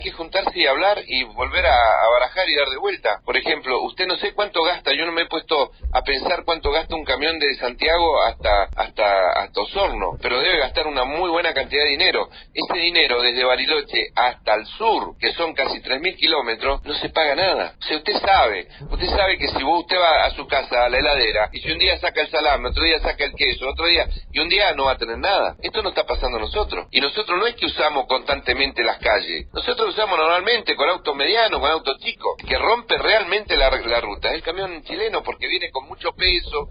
Hay que juntarse y hablar y volver a barajar y dar de vuelta. Por ejemplo, usted no sé cuánto gasta, yo no me he puesto a pensar cuánto gasta un camión de Santiago hasta Osorno, pero debe gastar una muy buena cantidad de dinero. Ese dinero desde Bariloche hasta el sur, que son casi 3.000 kilómetros, no se paga nada. O sea, usted sabe que si usted va a su casa, a la heladera, y si un día saca el salame, otro día saca el queso, otro día, y un día no va a tener nada. Esto no está pasando a nosotros. Y nosotros no es que usamos constantemente las calles. Nosotros usamos normalmente con autos medianos, con autos chicos. Que rompe realmente la ruta es el camión chileno porque viene con mucho peso,